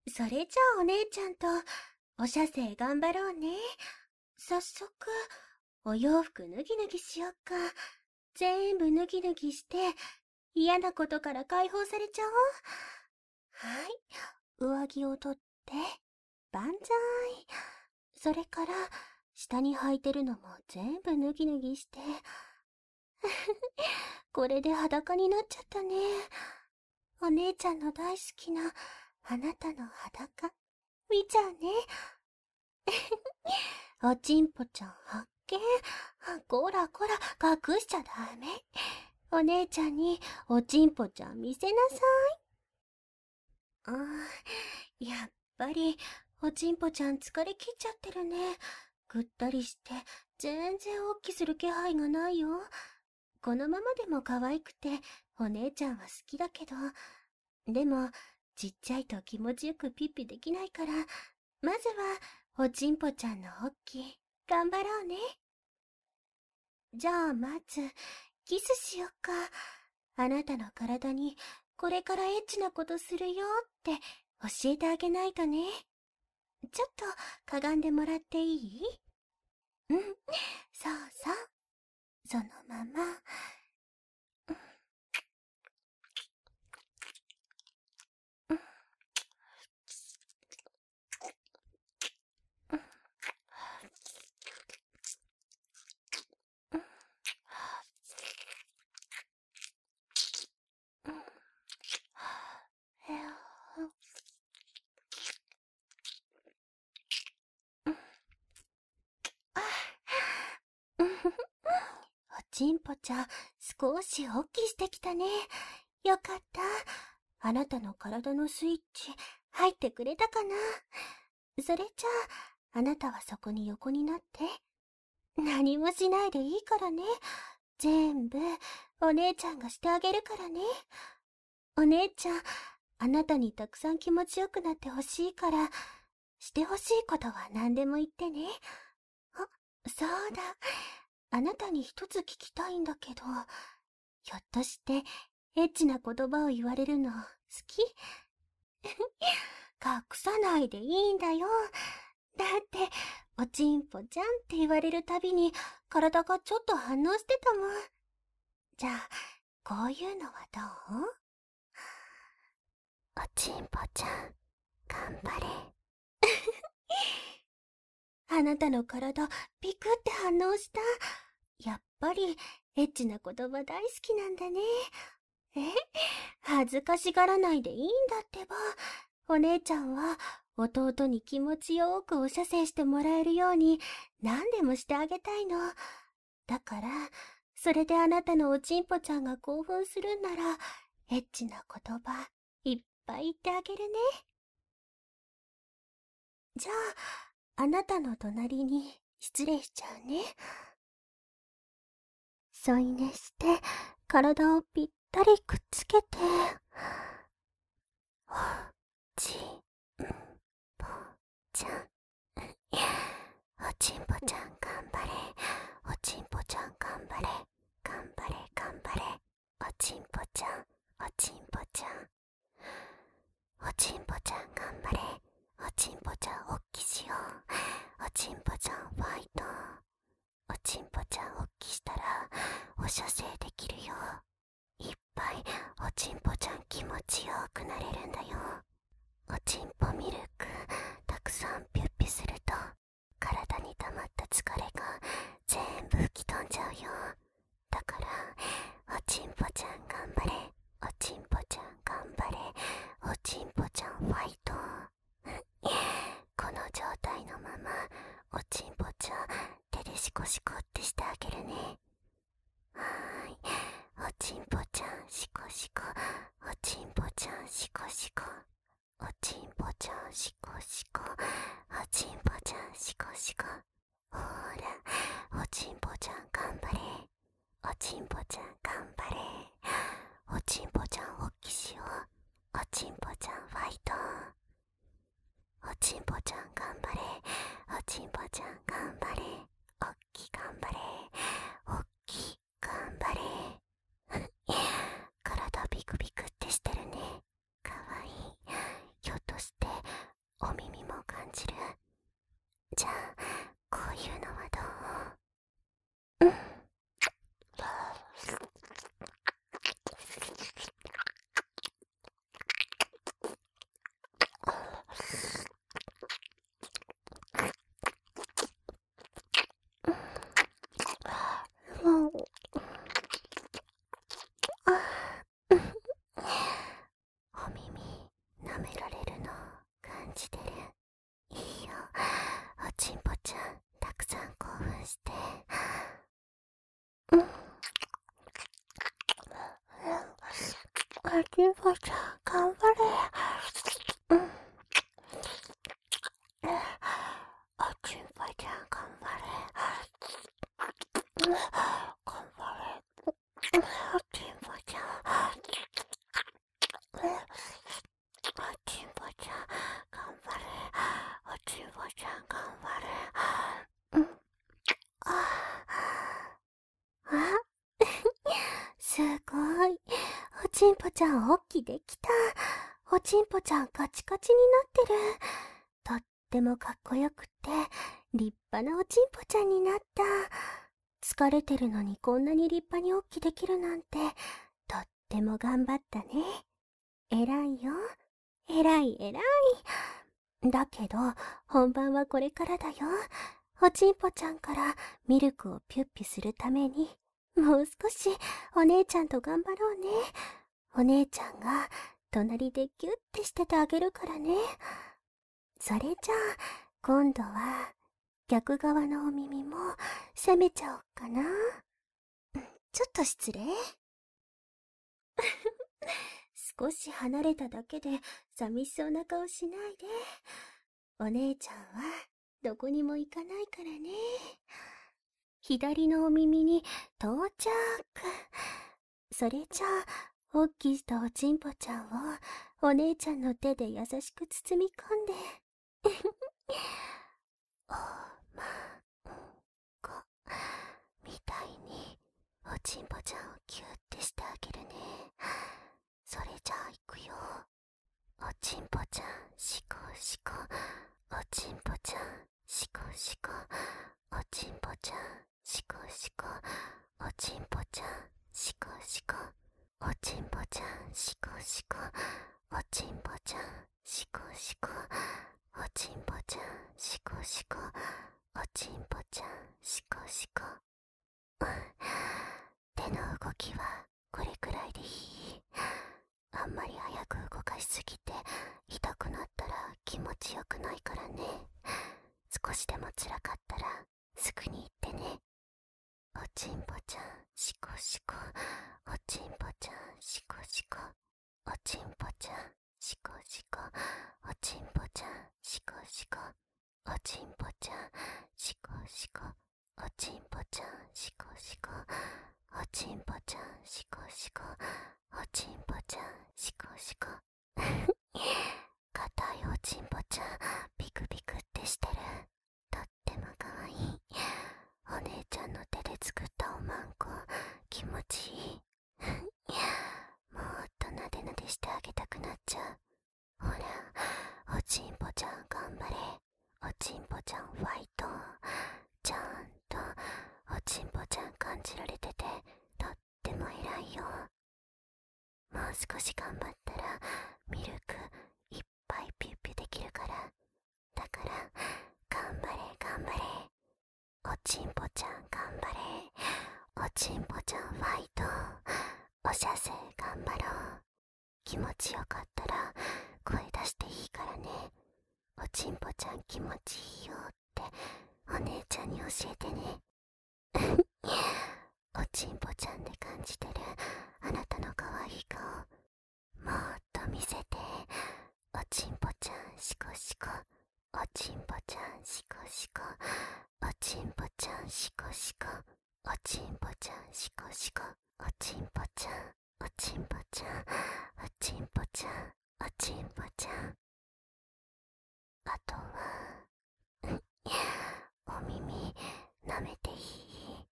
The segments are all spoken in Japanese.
それじゃあお姉ちゃんとお写生頑張ろうね。早速、お洋服脱ぎ脱ぎしよっか。全部脱ぎ脱ぎして、嫌なことから解放されちゃおう。はい。上着を取って、万歳。それから、下に履いてるのも全部脱ぎ脱ぎして。これで裸になっちゃったね。お姉ちゃんの大好きなあなたの裸、見ちゃうね。おちんぽちゃん発見。こらこら、隠しちゃダメ。お姉ちゃんにおちんぽちゃん見せなさい。やっぱりおちんぽちゃん疲れきっちゃってるね。ぐったりして全然おっきする気配がないよ。このままでも可愛くてお姉ちゃんは好きだけど、でもちっちゃいと気持ちよくピッピできないから、まずはおちんぽちゃんのおっき頑張ろうね。じゃあまずキスしよっか。あなたの体にこれからエッチなことするよって教えてあげないとね。ちょっとかがんでもらっていい？そうそう。そのまま。おちんぽちゃん、少し大きしてきたね。よかった。あなたの体のスイッチ、入ってくれたかな？それじゃあ、あなたはそこに横になって。何もしないでいいからね。全部、お姉ちゃんがしてあげるからね。お姉ちゃん、あなたにたくさん気持ちよくなってほしいから、してほしいことは何でも言ってね。そうだ。あなたに一つ聞きたいんだけど、ひょっとして、エッチな言葉を言われるの好き？隠さないでいいんだよ。だって、おちんぽちゃんって言われるたびに、体がちょっと反応してたもん。じゃあ、こういうのはどう？おちんぽちゃん、頑張れ。あなたの体、ピクって反応した。やっぱり、エッチな言葉大好きなんだね。恥ずかしがらないでいいんだってば。お姉ちゃんは、弟に気持ちよくお射精してもらえるように、何でもしてあげたいの。だから、それであなたのおちんぽちゃんが興奮するんなら、エッチな言葉、いっぱい言ってあげるね。じゃあ、あなたの隣に失礼しちゃうね。添い寝して、体をぴったりくっつけて、おちんぽちゃん。おちんぽちゃん頑張れ。おちんぽちゃん頑張れ。頑張れ頑張れ。おちんぽちゃん、おちんぽちゃん。おちんぽちゃん頑張れ。おちんぽちゃんおっきしよう。おちんぽちゃんファイト。おちんぽちゃんおっきしたらお射精できるよ。いっぱいおちんぽちゃん気持ちよくなれるんだよ。おちんぽミルクたくさんピュッピすると体に溜まった疲れが全部吹き飛んじゃうよ。だからおちんぽちゃん頑張れ。おちんぽちゃん頑張れ。おちんぽちゃんファイト。この状態のままおちんぽちゃん手でシコシコってしてあげるね。はーい。おちんぽちゃんシコシコ。おちんぽちゃんシコシコ。おちんぽちゃんシコシコ。おちんぽちゃんシコシコ。ほーら、おちんぽちゃん頑張れ。おちんぽちゃん頑張れ。おちんぽちゃんおっきしよう。おちんぽちゃんファイト。おちんぽちゃん頑張れ。おちんぽちゃん頑張れ。おっき頑張れ。おっき頑張れ。体ビクビクってしてるね。かわいい。ひょっとしてじてる。いいよ、おちんぽちゃん、たくさん興奮して。おちんぽちゃん、頑張れ。おちんぽちゃん、頑張れ。頑張れ。おちんぽちゃん。おちんぽちゃん、頑張れ。おちんぽちゃん、頑張れ。あ、すごい。おちんぽちゃん、おっきできた。おちんぽちゃん、カチカチになってる。とってもかっこよくって立派なおちんぽちゃんになった。疲れてるのにこんなに立派におっきできるなんて、とっても頑張ったね。えらいよ。えらいえらい。だけど本番はこれからだよ。おちんぽちゃんからミルクをピュッピュするために、もう少しお姉ちゃんと頑張ろうね。お姉ちゃんが隣でギュッてしててあげるからね。それじゃあ今度は逆側のお耳も攻めちゃおっかな。ちょっと失礼。少し離れただけで寂しそうな顔しないで。お姉ちゃんはどこにも行かないからね。左のお耳に到着。それじゃあおっきしたおちんぽちゃんをお姉ちゃんの手で優しく包み込んでおまんこみたいにおちんぽちゃんをキュッてしてあげるね。それじゃあいくよ。おちんぽちゃん、しこしこ。おちんぽちゃん、しこしこ。おちんぽちゃん、しこしこ。おちんぽちゃん、しこしこ。おちんぽちゃん、しこしこ。おちんぽちゃん、しこしこ。おちんぽちゃん、しこしこ。おちんぽちゃん、しこしこ。手の動きはこれくらいでいい。あんまり早く動かしすぎて痛くなったら気持ちよくないからね。少しでも辛かったらすぐに言ってね。おちんぽちゃん、しこしこ。おちんぽちゃん、しこしこ。おちんぽちゃん、しこしこ。おちんぽちゃん、しこしこ。おちんぽちゃん、しこしこ。おちんぽちゃん、しこしこ。おちんぽちゃん、しこしこ。おちんぽちゃん、しこしこ。硬いおちんぽちゃん、ピクピクってしてる。とってもかわいい。お姉ちゃんの手で作ったおまんこ、気持ちいい。もっとなでなでしてあげたくなっちゃう。ほら、おちんぽちゃん頑張れ。おちんぽちゃんファイト。ちゃんとおちんぽちゃん感じられててとっても偉いよ。もう少し頑張ったらミルクいっぱいピュッピュできるから。だから頑張れ頑張れ。おちんぽちゃん頑張れ。おちんぽちゃんファイト。お射精頑張ろう。気持ちよかったら声出していいからね。おちんぽちゃん気持ちいいよってお姉ちゃんに教えてね。おちんぽちゃんで感じてるあなたの可愛い顔、もっと見せて。おちんぽちゃんしこしこ。おちんぽちゃんしこしこ。おちんぽちゃんしこしこ。おちんぽちゃんしこしこ。おちんぽちゃん、おちんぽちゃん、おちんぽちゃん、おちんぽちゃん。あとはお耳舐めていい？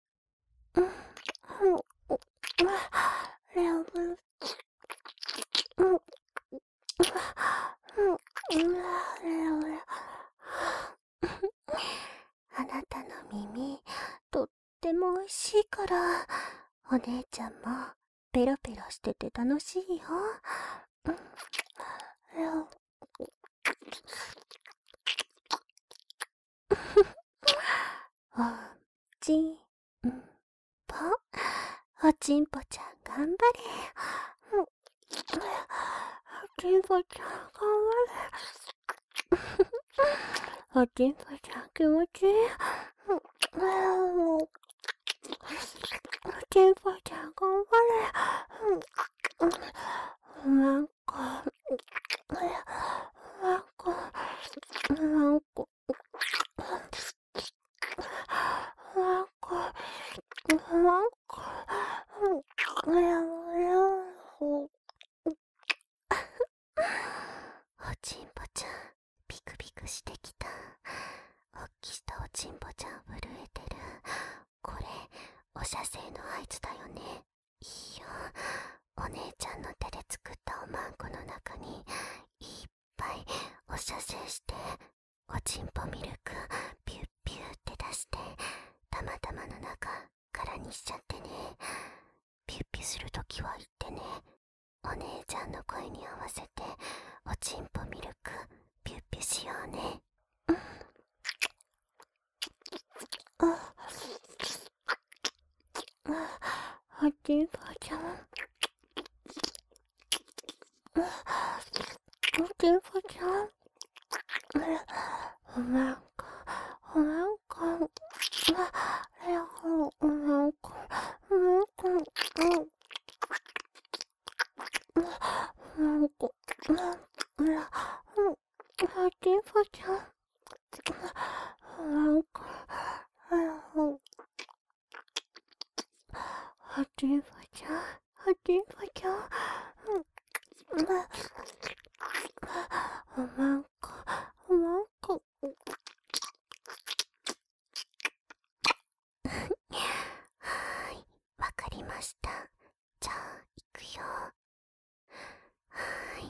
あなたの耳とってもおいしいから、お姉ちゃんもペロペロしてて楽しいよ。おちんぽ、おちんぽちゃん頑張れ。おちんぽちゃん頑張れ。 おちんぽちゃん気持ちいい。おちんぽちゃん頑張れ。なんか、なんか、なんか、なんか、なんか、おちんぽちゃん、ピクピクしてきた。おっきしたおちんぽちゃん震えてる。これ、お射精の合図だよね。いいよ。お姉ちゃんの手で作ったおまんこの中に、いっぱいお射精して、おちんぽミルク、ピュッピューって出して、たまたまの中、空にしちゃってね。ピュッピュするときは言ってね。お姉ちゃんの声に合わせて、おちんぽミルク、ピュッピュしようね。おちんぽちゃん。おちんぽちゃん。おまんこ、おまんこ。おまんこ、おまんこ。なんか、おちんぽちゃん。なんか、おちんぽちゃん、おちんぽちゃん。おまんこ、おまんこ。はい、わかりました。じゃあ、いくよ。はい、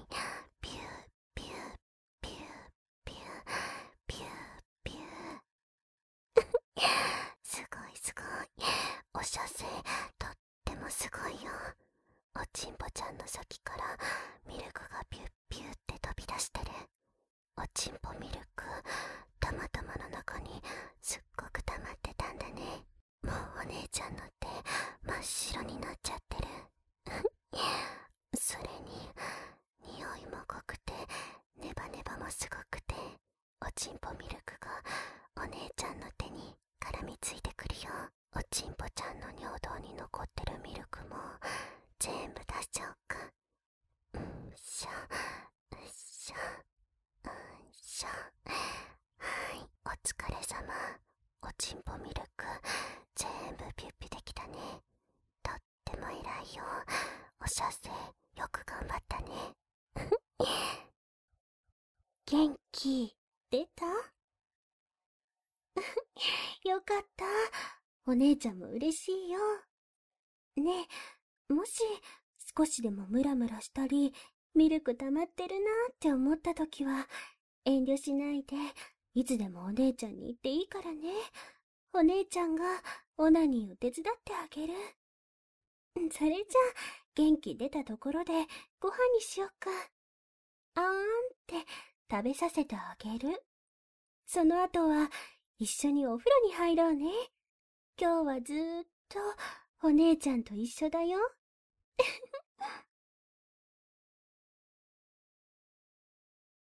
ピューピューピューピューピューピュー。すごいすごい。お射精、とってもすごいよ。おちんぽちゃんの先からミルクがピュッピューって飛び出してる。おちんぽミルク、たまたまの中にすっごく溜まってたんだね。もうお姉ちゃんの手真っ白になっちゃってる。それに匂いも濃くてネバネバもすごくて、おちんぽミルクがお姉ちゃんの手に絡みついてくるよ。おちんぽちゃんの尿道に残ってるミルクも全部出しちゃおうか。しょしょしょ。はい、お疲れ様。おちんぽミルク全部ピュッピできたね。とっても偉いよ。お射精よく頑張ったね。元気出た？よかった。お姉ちゃんも嬉しいよ。ねえ、もし少しでもムラムラしたりミルク溜まってるなって思った時は遠慮しないで、いつでもお姉ちゃんに言っていいからね。お姉ちゃんがオナニーを手伝ってあげる。それじゃあ元気出たところでご飯にしよっか。あーんって食べさせてあげる。その後は一緒にお風呂に入ろうね。今日はずーっとお姉ちゃんと一緒だよ。